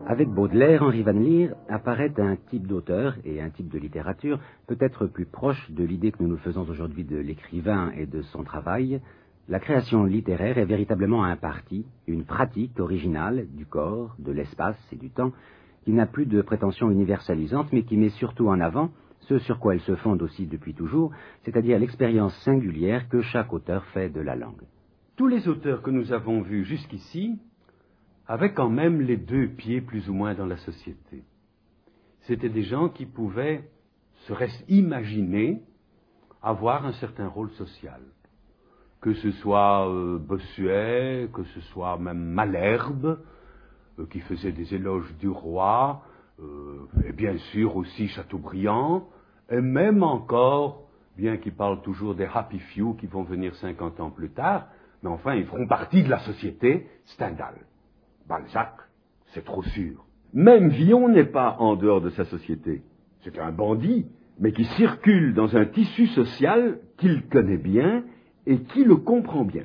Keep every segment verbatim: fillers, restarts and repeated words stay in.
Avec Baudelaire, Henri Van Leer apparaît un type d'auteur et un type de littérature peut-être plus proche de l'idée que nous nous faisons aujourd'hui de l'écrivain et de son travail. La création littéraire est véritablement un parti, une pratique originale du corps, de l'espace et du temps, qui n'a plus de prétention universalisante, mais qui met surtout en avant ce sur quoi elle se fonde aussi depuis toujours, c'est-à-dire l'expérience singulière que chaque auteur fait de la langue. Tous les auteurs que nous avons vus jusqu'ici avaient quand même les deux pieds plus ou moins dans la société. C'étaient des gens qui pouvaient, serait-ce imaginer, avoir un certain rôle social. Que ce soit euh, Bossuet, que ce soit même Malherbe, euh, qui faisait des éloges du roi, euh, et bien sûr aussi Chateaubriand, et même encore, bien qu'ils parlent toujours des happy few qui vont venir cinquante ans plus tard, mais enfin ils feront partie de la société, Stendhal. Balzac, c'est trop sûr. Même Villon n'est pas en dehors de sa société. C'est un bandit, mais qui circule dans un tissu social qu'il connaît bien et qui le comprend bien.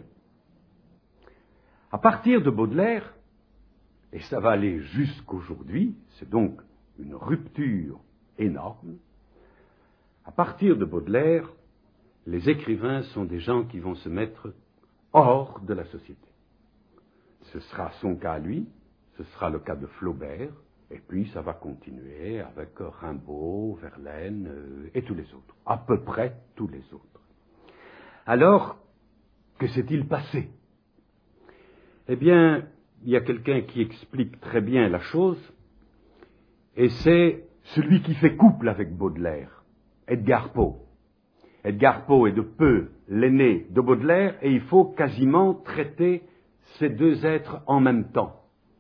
À partir de Baudelaire, et ça va aller jusqu'aujourd'hui, c'est donc une rupture énorme, à partir de Baudelaire, les écrivains sont des gens qui vont se mettre hors de la société. Ce sera son cas à lui, ce sera le cas de Flaubert, et puis ça va continuer avec Rimbaud, Verlaine euh, et tous les autres, à peu près tous les autres. Alors, que s'est-il passé? Eh bien, il y a quelqu'un qui explique très bien la chose, et c'est celui qui fait couple avec Baudelaire, Edgar Poe. Edgar Poe est de peu l'aîné de Baudelaire, et il faut quasiment traiter ces deux êtres en même temps.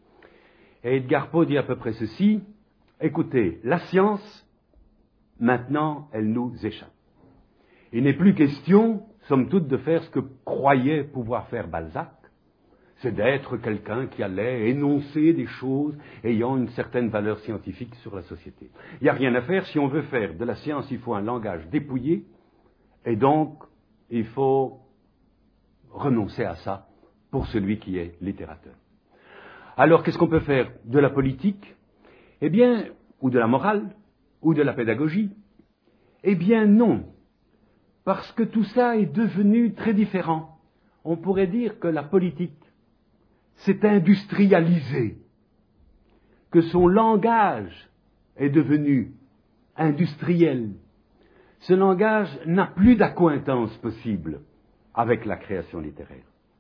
Et Edgar Poe dit à peu près ceci: écoutez, la science, maintenant, elle nous échappe. Il n'est plus question, somme toute, de faire ce que croyait pouvoir faire Balzac, c'est d'être quelqu'un qui allait énoncer des choses ayant une certaine valeur scientifique sur la société. Il n'y a rien à faire. Si on veut faire de la science, il faut un langage dépouillé, et donc il faut renoncer à ça pour celui qui est littérateur. Alors, qu'est-ce qu'on peut faire? De la politique? Eh bien, ou de la morale? Ou de la pédagogie? Eh bien, non. Parce que tout ça est devenu très différent. On pourrait dire que la politique s'est industrialisée, que son langage est devenu industriel. Ce langage n'a plus d'accointance possible avec la création littéraire.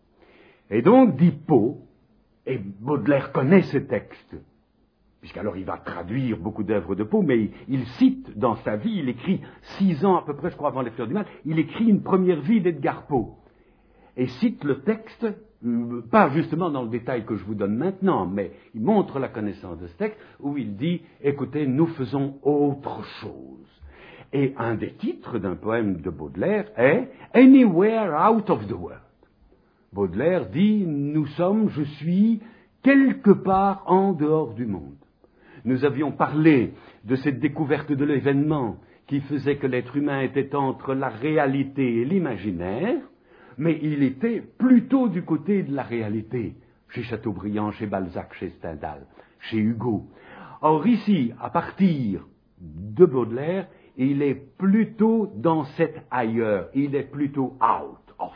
Et donc, dit Poe, et Baudelaire connaît ce texte, puisqu'alors il va traduire beaucoup d'œuvres de Poe, mais il, il cite dans sa vie, il écrit six ans à peu près, je crois, avant Les Fleurs du Mal, il écrit une première vie d'Edgar Poe, et cite le texte, euh, pas justement dans le détail que je vous donne maintenant, mais il montre la connaissance de ce texte, où il dit, écoutez, nous faisons autre chose. Et un des titres d'un poème de Baudelaire est « Anywhere out of the world ». Baudelaire dit, nous sommes, je suis, quelque part en dehors du monde. Nous avions parlé de cette découverte de l'événement qui faisait que l'être humain était entre la réalité et l'imaginaire, mais il était plutôt du côté de la réalité, chez Chateaubriand, chez Balzac, chez Stendhal, chez Hugo. Or ici, à partir de Baudelaire, il est plutôt dans cet ailleurs, il est plutôt out of.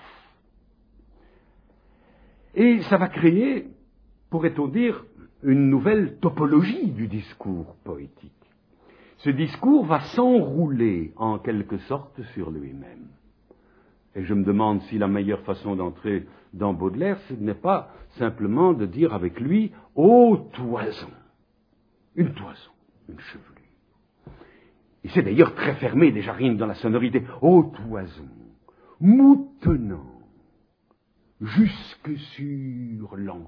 Et ça va créer, pourrait-on dire, une nouvelle topologie du discours poétique. Ce discours va s'enrouler en quelque sorte sur lui-même. Et je me demande si la meilleure façon d'entrer dans Baudelaire, ce n'est pas simplement de dire avec lui « ô toison », une toison, une chevelure. Il s'est d'ailleurs très fermé, déjà rien que dans la sonorité, « ô toison, moutonnant, jusque sur l'encolure ».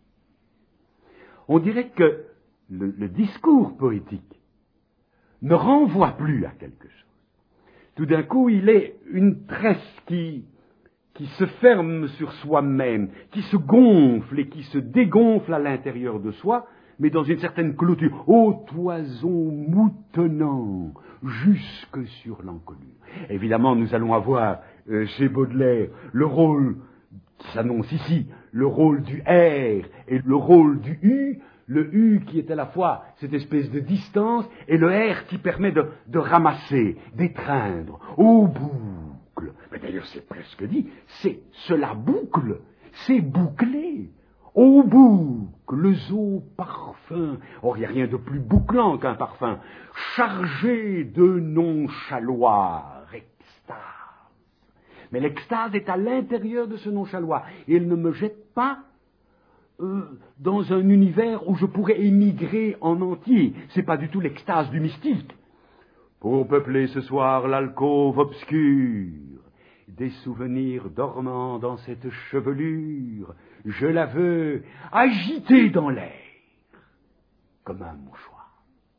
On dirait que le, le discours poétique ne renvoie plus à quelque chose. Tout d'un coup, il est une tresse qui, qui se ferme sur soi-même, qui se gonfle et qui se dégonfle à l'intérieur de soi, mais dans une certaine clôture. Ô toison moutonnant, jusque sur l'encolure. Évidemment, nous allons avoir euh, chez Baudelaire le rôle qui s'annonce ici, le rôle du R et le rôle du U, le U qui est à la fois cette espèce de distance et le R qui permet de, de ramasser, d'étreindre, au boucle. Mais d'ailleurs c'est presque dit, c'est cela boucle, c'est bouclé, au boucle, au parfum. Or il n'y a rien de plus bouclant qu'un parfum, chargé de nonchaloir, extase. Mais l'extase est à l'intérieur de ce nonchaloir, et elle ne me jette pas Euh, dans un univers où je pourrais émigrer en entier. C'est pas du tout l'extase du mystique. Pour peupler ce soir l'alcôve obscure, des souvenirs dormants dans cette chevelure, je la veux agiter dans l'air, comme un mouchoir.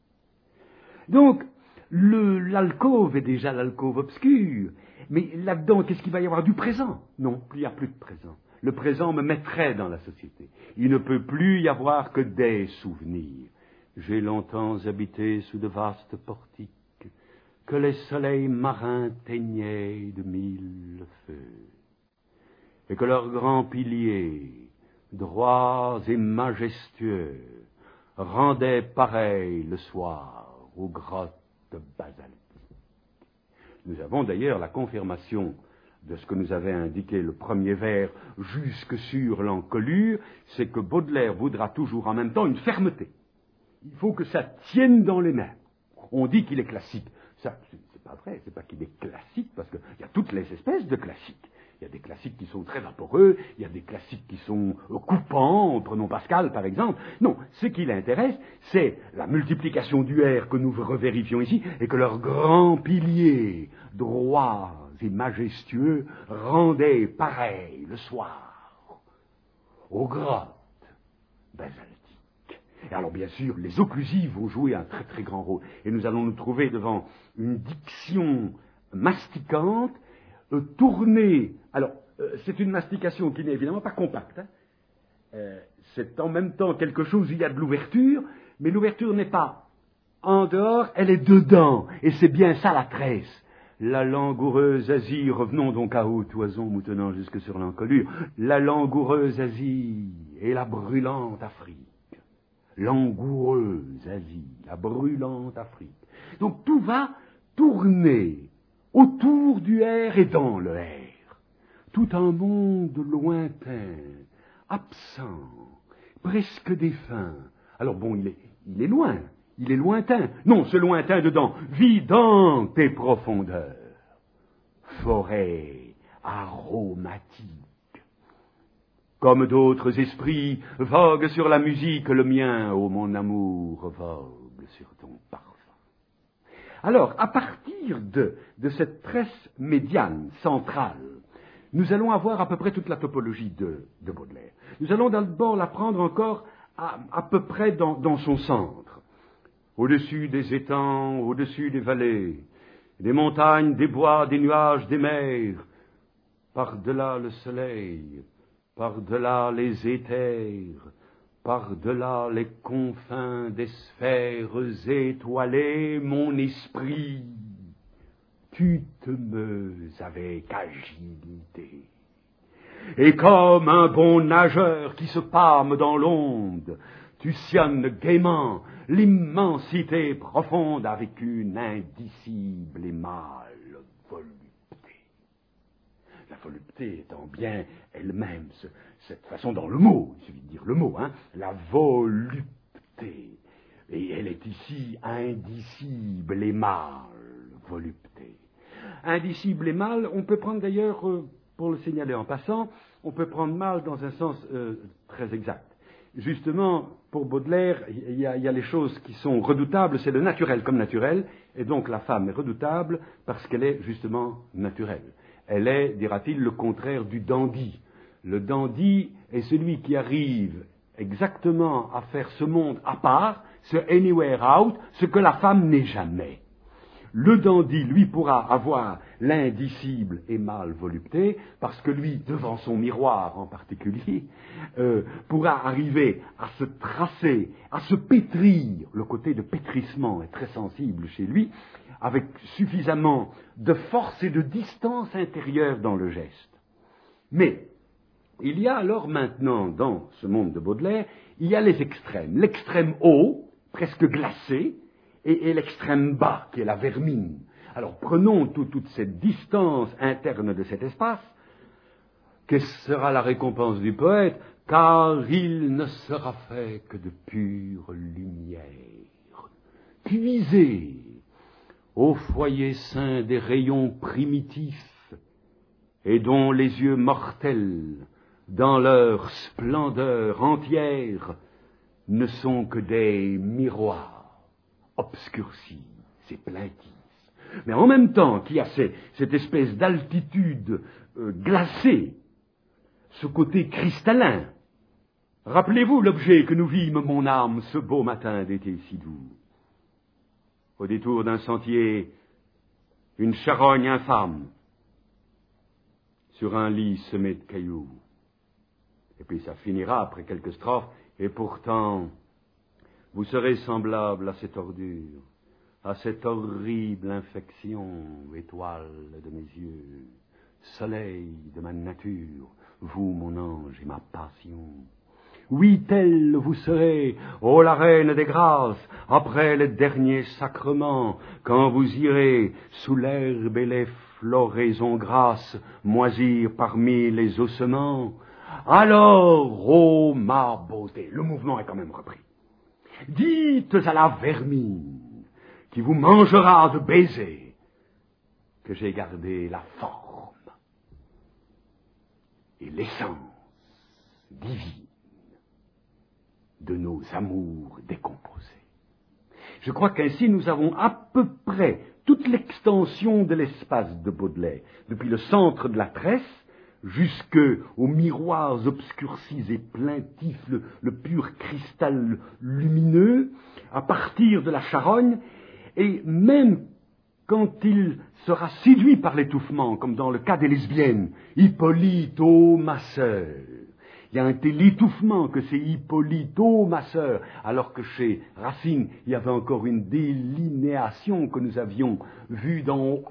Donc, le, l'alcôve est déjà l'alcôve obscure, mais là-dedans, qu'est-ce qu'il va y avoir du présent? Non, il n'y a plus de présent. Le présent me mettrait dans la société. Il ne peut plus y avoir que des souvenirs. J'ai longtemps habité sous de vastes portiques que les soleils marins teignaient de mille feux, et que leurs grands piliers, droits et majestueux, rendaient pareil le soir aux grottes basaltiques. Nous avons d'ailleurs la confirmation de ce que nous avait indiqué le premier vers jusque sur l'encolure, c'est que Baudelaire voudra toujours en même temps une fermeté. Il faut que ça tienne dans les mains. On dit qu'il est classique. Ça, c'est pas vrai, c'est pas qu'il est classique, parce qu'il y a toutes les espèces de classiques. Il y a des classiques qui sont très vaporeux, il y a des classiques qui sont coupants, prenons Pascal par exemple. Non, ce qui l'intéresse, c'est la multiplication du R que nous revérifions ici, et que leurs grands piliers, droits et majestueux, rendaient pareil le soir aux grottes basaltiques. Et alors bien sûr, les occlusives vont jouer un très très grand rôle, et nous allons nous trouver devant une diction masticante, euh, tournée. Alors, euh, c'est une mastication qui n'est évidemment pas compacte. Hein. Euh, c'est en même temps quelque chose où il y a de l'ouverture, mais l'ouverture n'est pas en dehors, elle est dedans, et c'est bien ça la tresse. La langoureuse Asie, revenons donc à haute oison moutonnant jusque sur l'encolure, la langoureuse Asie et la brûlante Afrique. Langoureuse Asie, la brûlante Afrique. Donc tout va tourner autour du R et dans le R. Tout un monde lointain, absent, presque défunt. Alors bon, il est, il est loin. Il est lointain. Non, ce lointain dedans vit dans tes profondeurs. Forêt aromatique. Comme d'autres esprits voguent sur la musique, le mien, ô mon amour, vogue sur ton parfum. Alors, à partir de, de cette tresse médiane, centrale, nous allons avoir à peu près toute la topologie de, de Baudelaire. Nous allons d'abord la prendre encore à, à peu près dans, dans son centre. Au-dessus des étangs, au-dessus des vallées, des montagnes, des bois, des nuages, des mers, par-delà le soleil, par-delà les éthers, par-delà les confins des sphères étoilées, mon esprit, tu te meus avec agilité. Et comme un bon nageur qui se pâme dans l'onde, tu sillonnes gaiement l'immensité profonde avec une indicible et mâle volupté. La volupté étant bien elle-même ce, cette façon dans le mot, il suffit de dire le mot, hein, la volupté. Et elle est ici indicible et mâle volupté. Indicible et mâle, on peut prendre d'ailleurs, euh, pour le signaler en passant, on peut prendre mâle dans un sens euh, très exact. Justement, pour Baudelaire, il y, a, il y a les choses qui sont redoutables, c'est le naturel comme naturel, et donc la femme est redoutable parce qu'elle est justement naturelle. Elle est, dira-t-il, le contraire du dandy. Le dandy est celui qui arrive exactement à faire ce monde à part, ce anywhere out, ce que la femme n'est jamais. Le dandy, lui, pourra avoir l'indicible et mâle volupté, parce que lui, devant son miroir en particulier, euh, pourra arriver à se tracer, à se pétrir. Le côté de pétrissement est très sensible chez lui, avec suffisamment de force et de distance intérieure dans le geste. Mais, Il y a alors maintenant, dans ce monde de Baudelaire, il y a les extrêmes. L'extrême haut, presque glacé, et, et l'extrême bas, qui est la vermine. Alors prenons tout, toute cette distance interne de cet espace. Quelle sera la récompense du poète? Car il ne sera fait que de pure lumière, puisée au foyer saint des rayons primitifs, et dont les yeux mortels, dans leur splendeur entière, ne sont que des miroirs obscurcis et plaintifs. Mais en même temps qu'il y a ces, cette espèce d'altitude euh, glacée, ce côté cristallin. Rappelez-vous l'objet que nous vîmes, mon âme, ce beau matin d'été si doux. Au détour d'un sentier, une charogne infâme, sur un lit semé de cailloux. Et puis ça finira après quelques strophes, et pourtant, vous serez semblable à cette ordure, à cette horrible infection, étoile de mes yeux, soleil de ma nature, vous, mon ange et ma passion. Oui, telle vous serez, ô la reine des grâces, après les derniers sacrements, quand vous irez, sous l'herbe et les floraisons grasses, moisir parmi les ossements. Alors, ô ma beauté, le mouvement est quand même repris. Dites à la vermine, qui vous mangera de baisers, que j'ai gardé la forme et l'essence divine de nos amours décomposés. Je crois qu'ainsi nous avons à peu près toute l'extension de l'espace de Baudelaire, depuis le centre de la tresse jusqu'aux miroirs obscurcis et plaintifs, le, le pur cristal lumineux, à partir de la charogne, et même quand il sera séduit par l'étouffement, comme dans le cas des lesbiennes, Hippolyte, ô ma sœur. Il y a un tel étouffement que c'est Hippolyte, ô ma sœur, alors que chez Racine, il y avait encore une délinéation que nous avions vue dans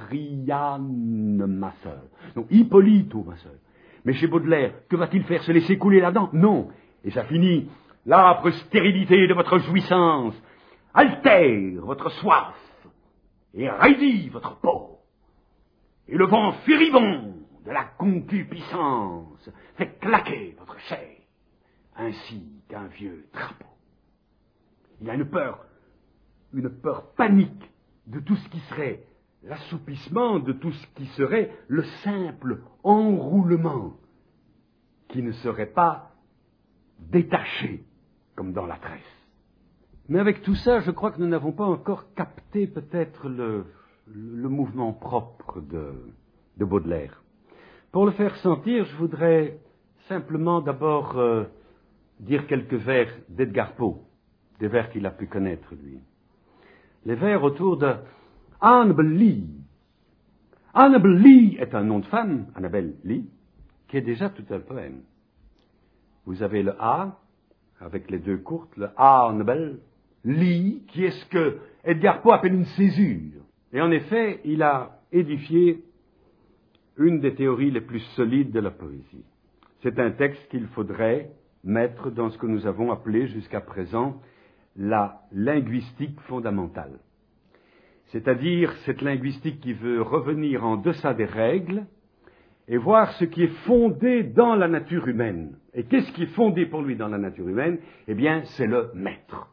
Ariane, ma sœur. Donc Hippolyte, ô ma sœur. Mais chez Baudelaire, que va-t-il faire? Se laisser couler là-dedans? Non. Et ça finit, l'âpre stérilité de votre jouissance altère votre soif et raidit votre peau. Et le vent furibond de la concupiscence fait claquer votre chair, ainsi qu'un vieux drapeau. Il y a une peur, une peur panique de tout ce qui serait l'assoupissement, de tout ce qui serait le simple enroulement, qui ne serait pas détaché, comme dans la tresse. Mais avec tout ça, je crois que nous n'avons pas encore capté peut-être le, le mouvement propre de, de Baudelaire. Pour le faire sentir, je voudrais simplement d'abord euh, dire quelques vers d'Edgar Poe, des vers qu'il a pu connaître, lui. Les vers autour de Annabel Lee. Annabel Lee est un nom de femme, Annabel Lee, qui est déjà tout un poème. Vous avez le A, avec les deux courtes, le Annabel Lee, qui est ce que Edgar Poe appelle une césure. Et en effet, il a édifié une des théories les plus solides de la poésie. C'est un texte qu'il faudrait mettre dans ce que nous avons appelé jusqu'à présent la linguistique fondamentale. C'est-à-dire cette linguistique qui veut revenir en deçà des règles et voir ce qui est fondé dans la nature humaine. Et qu'est-ce qui est fondé pour lui dans la nature humaine? Eh bien, c'est le maître.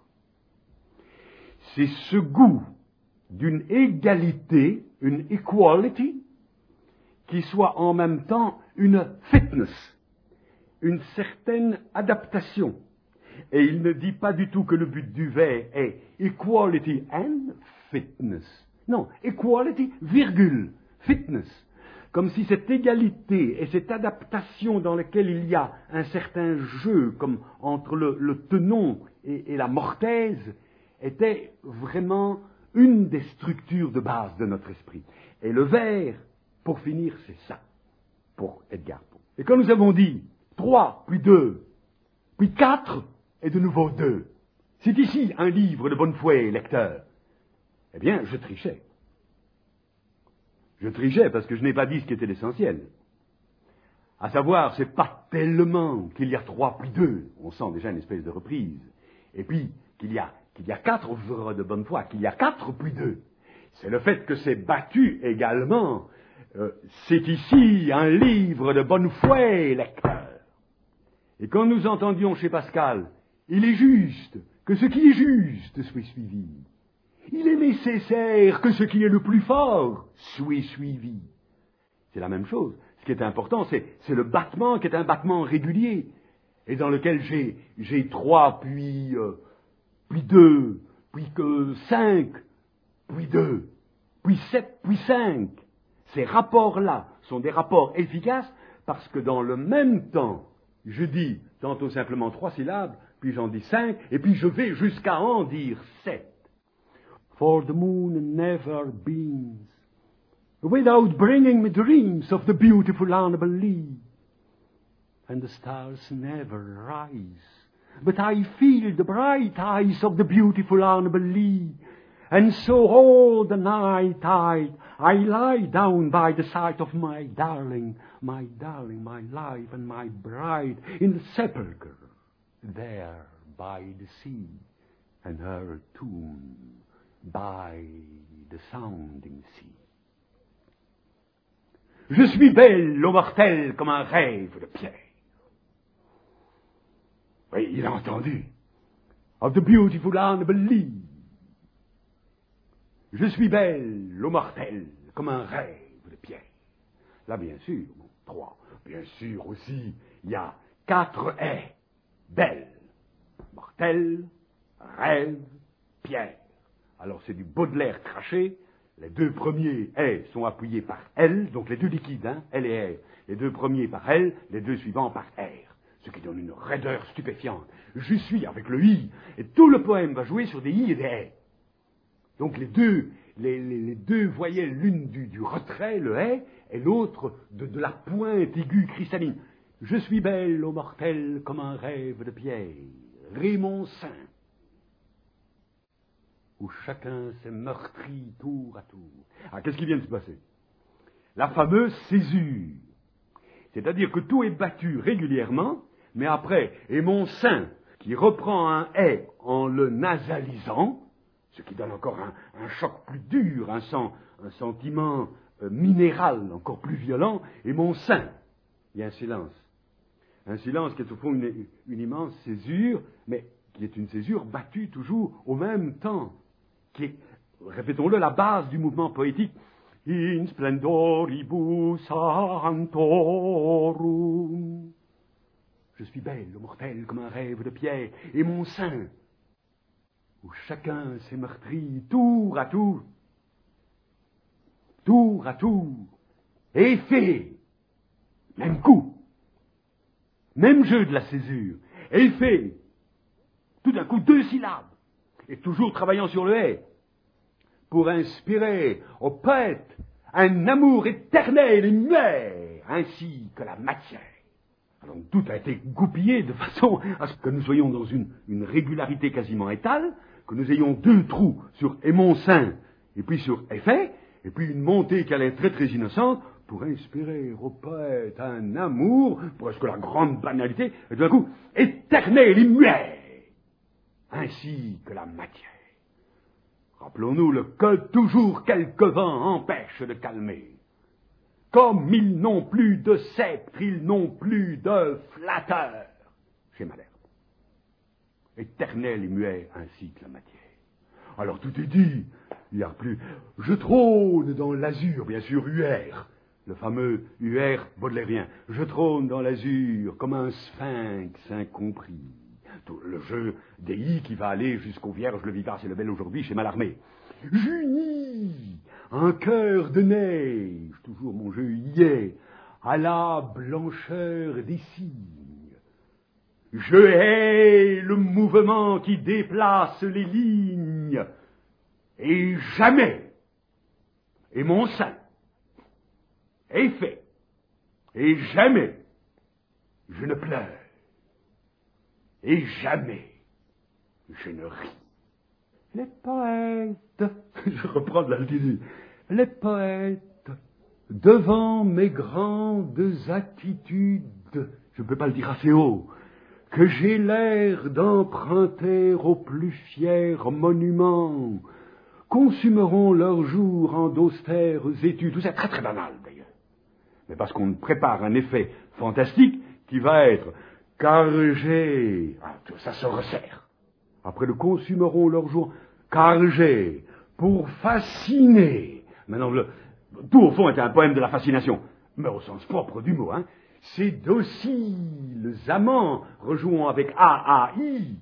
C'est ce goût d'une égalité, une equality, qui soit en même temps une fitness, une certaine adaptation. Et il ne dit pas du tout que le but du vers est equality and fitness. Non, equality, virgule, fitness. Comme si cette égalité et cette adaptation dans laquelle il y a un certain jeu, comme entre le, le tenon et, et la mortaise, était vraiment une des structures de base de notre esprit. Et le vers, pour finir, c'est ça, pour Edgar Poe. Et quand nous avons dit trois, puis deux, puis quatre, et de nouveau deux, c'est ici un livre de bonne foi, lecteur. Eh bien, je trichais. Je trichais parce que je n'ai pas dit ce qui était l'essentiel. À savoir, c'est pas tellement qu'il y a trois puis deux, on sent déjà une espèce de reprise, et puis qu'il y a, qu'il y a quatre œuvres de bonne foi, qu'il y a quatre puis deux. C'est le fait que c'est battu également. Euh, c'est ici un livre de bonne foi, lecteur. Et quand nous entendions chez Pascal, il est juste que ce qui est juste soit suivi. Il est nécessaire que ce qui est le plus fort soit suivi. C'est la même chose. Ce qui est important, c'est, c'est le battement qui est un battement régulier, et dans lequel j'ai, j'ai trois, puis, euh, puis deux, puis que cinq, puis deux, puis sept, puis cinq. Ces rapports-là sont des rapports efficaces parce que dans le même temps, je dis tantôt simplement trois syllabes, puis j'en dis cinq, et puis je vais jusqu'à en dire sept. For the moon never beams without bringing me dreams of the beautiful Annabelle, and the stars never rise, but I feel the bright eyes of the beautiful Annabelle, and so all the night I, I lie down by the side of my darling, my darling, my life and my bride, in the sepulchre, there by the sea, and her tomb by the sounding sea. Je suis belle, ô mortel, comme un rêve de pierre. Oui, il a entendu. Of the beautiful Annabelle. Je suis belle, ô mortel, comme un rêve de pierre. Là, bien sûr, bon, trois. Bien sûr aussi, il y a quatre haies. Belle, mortel, rêve, pierre. Alors c'est du Baudelaire craché. Les deux premiers haies sont appuyés par L, donc les deux liquides, hein, L et air. Les deux premiers par L, les deux suivants par R. Ce qui donne une raideur stupéfiante. Je suis avec le I, et tout le poème va jouer sur des I et des haies. Donc les deux, les, les, les deux voyelles, l'une du, du retrait, le haies, et l'autre de, de la pointe aiguë cristalline. Je suis belle, ô mortel, comme un rêve de pierre. Raymond Saint. Où chacun s'est meurtri tour à tour. Ah, qu'est-ce qui vient de se passer? La fameuse césure. C'est-à-dire que tout est battu régulièrement, mais après, et mon sein, qui reprend un « est » en le nasalisant, ce qui donne encore un, un choc plus dur, un, sen, un sentiment euh, minéral encore plus violent, et mon sein, il y a un silence. Un silence qui est au fond une, une immense césure, mais qui est une césure battue toujours au même temps, qui est, répétons-le, la base du mouvement poétique. In splendoribus sanctorum. Je suis belle, ô mortel, comme un rêve de pierre, et mon sein, où chacun s'est meurtri tour à tour, tour à tour, et fait, même coup, même jeu de la césure, et fait, tout d'un coup, deux syllabes, et toujours travaillant sur le « est », pour inspirer au poète un amour éternel et muet, ainsi que la matière. Alors tout a été goupillé de façon à ce que nous soyons dans une, une régularité quasiment étale, que nous ayons deux trous sur « et mon sein » et puis sur « effet », et puis une montée qui allait être très très innocente, pour inspirer au poète un amour, presque la grande banalité, et tout d'un coup, éternel et muet, ainsi que la matière. Rappelons-nous le que toujours quelques vents empêchent de calmer. Comme ils n'ont plus de sceptre, ils n'ont plus de flatteur. Chez Malherbe. Éternel et muet ainsi que la matière. Alors tout est dit. Il n'y a plus. Je trône dans l'azur, bien sûr, U R. Le fameux U R baudelairien. Je trône dans l'azur comme un sphinx incompris. Tout le jeu des i qui va aller jusqu'au vierge, le vivace et le bel aujourd'hui chez Mallarmé. J'unis un cœur de neige, toujours mon jeu y est, à la blancheur des cygnes. Je hais le mouvement qui déplace les lignes, et jamais, et mon sein est fait, et jamais je ne pleure. Et jamais je ne ris. Les poètes, je reprends de l'altitude, les poètes devant mes grandes attitudes, je ne peux pas le dire assez haut, que j'ai l'air d'emprunter aux plus fiers monuments, consumeront leurs jours en d'austères études. Tout ça très très banal d'ailleurs. Mais parce qu'on prépare un effet fantastique qui va être car j'ai, ah, ça se resserre. Après le consumeront leurs jours, car j'ai, pour fasciner. Maintenant, le, tout au fond est un poème de la fascination, mais au sens propre du mot, hein. Ces dociles amants rejouant avec A A I,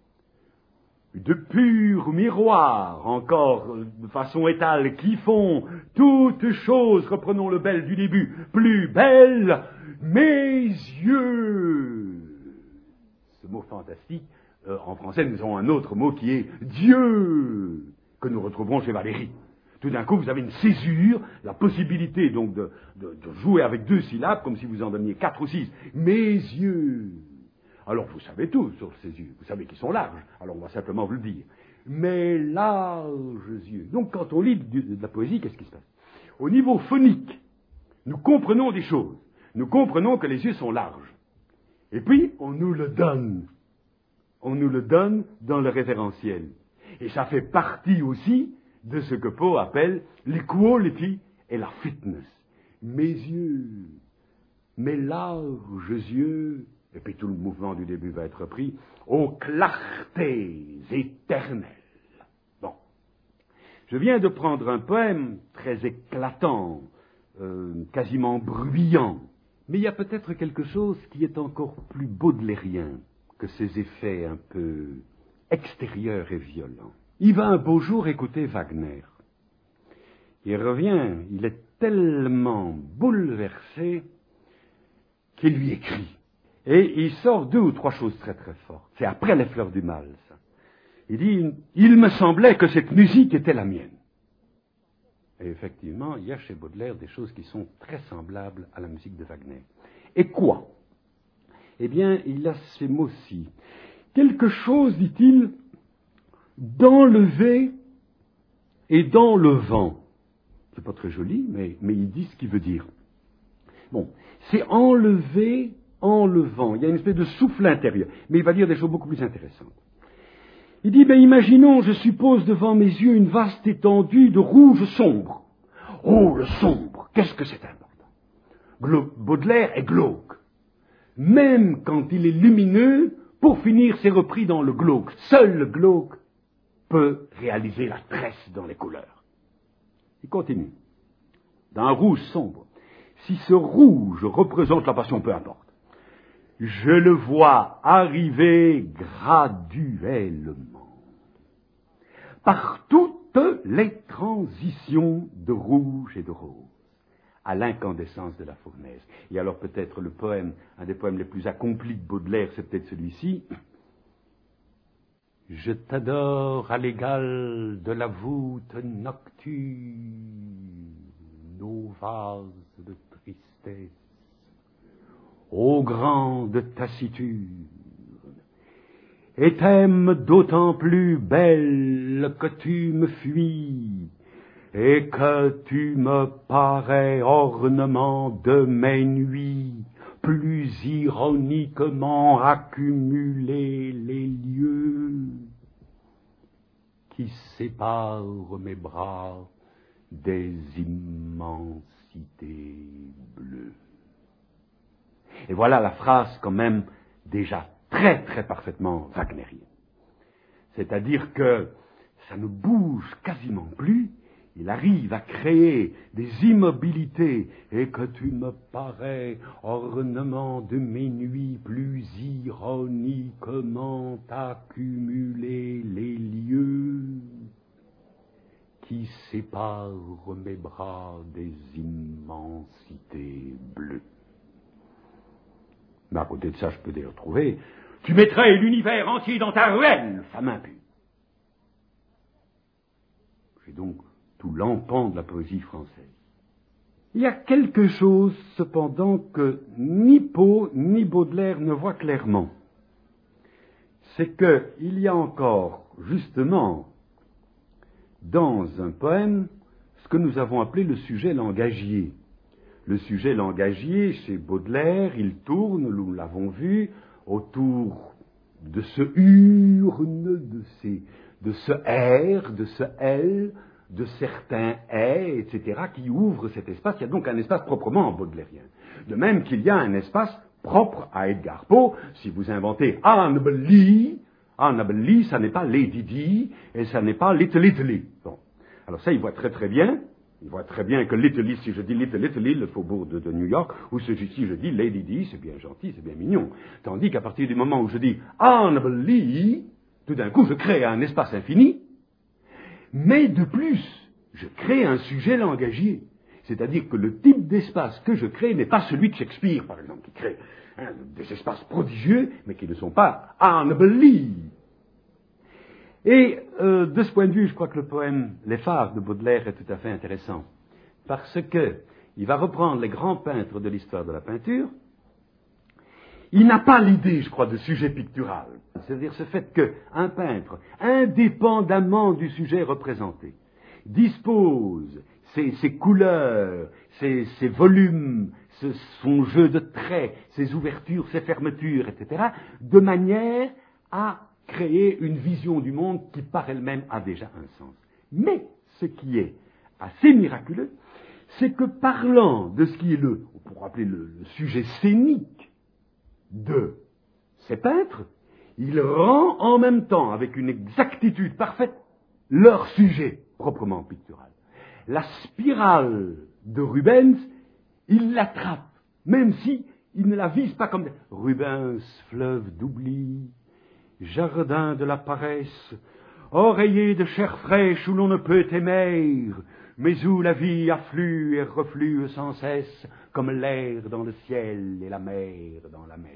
de purs miroirs, encore de façon étale, qui font toutes choses, reprenons le bel du début, plus belle, mes yeux. Ce mot fantastique, euh, en français, nous avons un autre mot qui est Dieu, que nous retrouverons chez Valéry. Tout d'un coup, vous avez une césure, la possibilité donc de, de, de jouer avec deux syllabes, comme si vous en donniez quatre ou six. Mes yeux. Alors, vous savez tout sur ces yeux. Vous savez qu'ils sont larges. Alors, on va simplement vous le dire. Mes larges yeux. Donc, quand on lit de, de la poésie, qu'est-ce qui se passe? Au niveau phonique, nous comprenons des choses. Nous comprenons que les yeux sont larges. Et puis, on nous le donne. On nous le donne dans le référentiel. Et ça fait partie aussi de ce que Poe appelle l'equality et la fitness. Mes yeux, mes larges yeux, et puis tout le mouvement du début va être repris, aux clartés éternelles. Bon. Je viens de prendre un poème très éclatant, euh, quasiment bruyant, mais il y a peut-être quelque chose qui est encore plus baudelairien que ces effets un peu extérieurs et violents. Il va un beau jour écouter Wagner. Il revient, il est tellement bouleversé qu'il lui écrit. Et il sort deux ou trois choses très très fortes. C'est après les fleurs du mal, ça. Il dit, il me semblait que cette musique était la mienne. Et effectivement, il y a chez Baudelaire des choses qui sont très semblables à la musique de Wagner. Et quoi? Eh bien, il a ces mots-ci. Quelque chose, dit-il, d'enlevé et dans le vent. C'est pas très joli, mais, mais il dit ce qu'il veut dire. Bon, c'est enlevé en le vent. Il y a une espèce de souffle intérieur. Mais il va dire des choses beaucoup plus intéressantes. Il dit, ben imaginons, je suppose, devant mes yeux une vaste étendue de rouge sombre. Oh, le sombre, qu'est-ce que c'est important. Glau- Baudelaire est glauque. Même quand il est lumineux, pour finir, c'est repris dans le glauque. Seul le glauque peut réaliser la tresse dans les couleurs. Il continue. D'un rouge sombre. Si ce rouge représente la passion, peu importe. Je le vois arriver graduellement. Par toutes les transitions de rouge et de rose, à l'incandescence de la fournaise. Et alors peut-être le poème, un des poèmes les plus accomplis de Baudelaire, c'est peut-être celui-ci. Je t'adore à l'égal de la voûte nocturne, nos vases de tristesse, ô grande taciturne, et t'aime d'autant plus belle que tu me fuis, et que tu me parais ornement de mes nuits, plus ironiquement accumuler les lieux qui séparent mes bras des immensités bleues. Et voilà la phrase quand même déjà très très parfaitement wagnérienne. C'est-à-dire que ça ne bouge quasiment plus. Il arrive à créer des immobilités, et que tu me parais, ornement de mes nuits, plus ironiquement accumuler les lieux qui séparent mes bras des immensités bleues. Mais à côté de ça, je peux les retrouver. Tu mettrais l'univers entier dans ta ruelle, femme impure. J'ai donc tout l'empan de la poésie française. Il y a quelque chose, cependant, que ni Poe ni Baudelaire ne voient clairement. C'est qu'il y a encore, justement, dans un poème, ce que nous avons appelé le sujet langagier. Le sujet langagier, chez Baudelaire, il tourne, nous l'avons vu, autour de ce urne, de, ces, de ce R, de ce L, de certains est, et cetera, qui ouvrent cet espace. Il y a donc un espace proprement baudelairien. De même qu'il y a un espace propre à Edgar Poe. Si vous inventez Annabel Lee, Annabel Lee, ça n'est pas Lady Di, et ça n'est pas Little Italy. Bon. Alors ça, il voit très très bien. Il voit très bien que Little, si je dis Little Italy, le faubourg de, de New York, ou si je dis Lady Di, c'est bien gentil, c'est bien mignon. Tandis qu'à partir du moment où je dis Annabel Lee, tout d'un coup, je crée un espace infini, mais de plus, je crée un sujet langagier. C'est-à-dire que le type d'espace que je crée n'est pas celui de Shakespeare, par exemple, qui crée hein, des espaces prodigieux, mais qui ne sont pas Annabel Lee. Et euh, de ce point de vue, je crois que le poème Les Phares de Baudelaire est tout à fait intéressant, parce que il va reprendre les grands peintres de l'histoire de la peinture. Il n'a pas l'idée, je crois, de sujet pictural. C'est-à-dire ce fait qu'un peintre, indépendamment du sujet représenté, dispose ses, ses couleurs, ses, ses volumes, ce, son jeu de traits, ses ouvertures, ses fermetures, et cetera, de manière à créer une vision du monde qui par elle-même a déjà un sens. Mais ce qui est assez miraculeux, c'est que parlant de ce qui est le, on pourrait appeler le, le sujet scénique de ces peintres, il rend en même temps, avec une exactitude parfaite, leur sujet proprement pictural. La spirale de Rubens, il l'attrape, même si il ne la vise pas comme Rubens, fleuve d'oubli, jardin de la paresse, oreiller de chair fraîche où l'on ne peut aimer, mais où la vie afflue et reflue sans cesse, comme l'air dans le ciel et la mer dans la mer.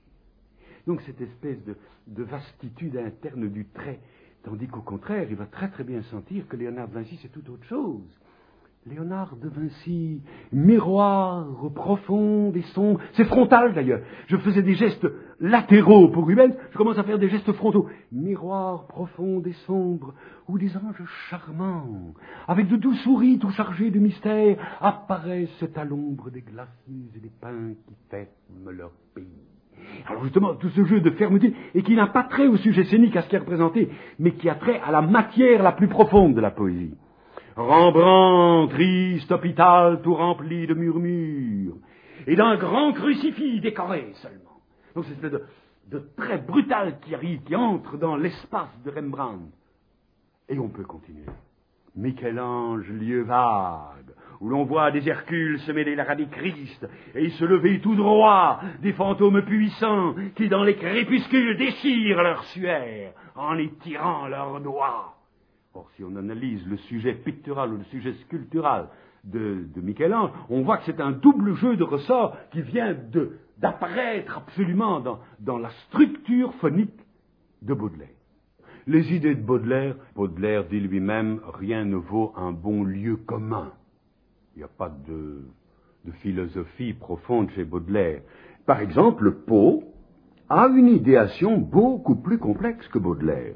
Donc cette espèce de, de vastitude interne du trait, tandis qu'au contraire, il va très très bien sentir que Léonard de Vinci, c'est tout autre chose. Léonard de Vinci, miroir profond et sombre, c'est frontal d'ailleurs. Je faisais des gestes latéraux pour Rubens, je commence à faire des gestes frontaux. Miroir profond et sombre, où des anges charmants, avec de doux souris tout chargés de mystère, apparaissent à l'ombre des glaciers et des pins qui ferment leur pays. Alors justement, tout ce jeu de fermeté, et qui n'a pas trait au sujet scénique, à ce qui est représenté, mais qui a trait à la matière la plus profonde de la poésie. Rembrandt, triste hôpital tout rempli de murmures, et d'un grand crucifix décoré seulement. Donc c'est une espèce de, de trait brutal qui arrive, qui entre dans l'espace de Rembrandt. Et on peut continuer. Michel-Ange, lieu vague, où l'on voit des Hercules se mêler la ras des Christ, et se lever tout droit, des fantômes puissants, qui dans les crépuscules déchirent leur suaire, en étirant leurs doigts. Or, si on analyse le sujet pictural ou le sujet sculptural de, de Michel-Ange, on voit que c'est un double jeu de ressorts qui vient de, d'apparaître absolument dans, dans la structure phonique de Baudelaire. Les idées de Baudelaire, Baudelaire dit lui-même, rien ne vaut un bon lieu commun. Il n'y a pas de, de philosophie profonde chez Baudelaire. Par exemple, Poe a une idéation beaucoup plus complexe que Baudelaire.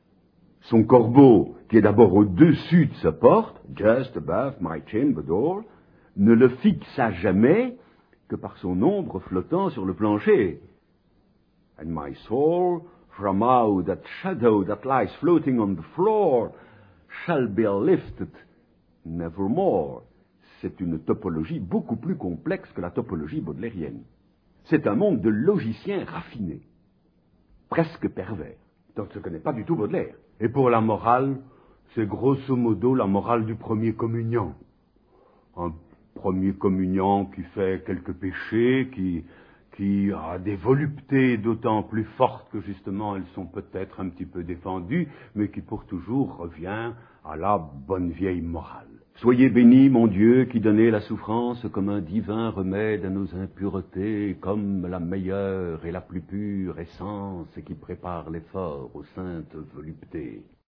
Son corbeau, qui est d'abord au-dessus de sa porte, just above my chamber door, ne le fixa jamais que par son ombre flottant sur le plancher. And my soul, from out that shadow that lies floating on the floor, shall be lifted nevermore. C'est une topologie beaucoup plus complexe que la topologie baudelairienne. C'est un monde de logiciens raffinés, presque pervers, donc ce que n'est pas du tout Baudelaire. Et pour la morale, c'est grosso modo la morale du premier communiant. Un premier communiant qui fait quelques péchés, qui, qui a des voluptés d'autant plus fortes que justement elles sont peut-être un petit peu défendues, mais qui pour toujours revient à la bonne vieille morale. Soyez bénis, mon Dieu, qui donnez la souffrance comme un divin remède à nos impuretés, comme la meilleure et la plus pure essence qui prépare l'effort aux saintes voluptés.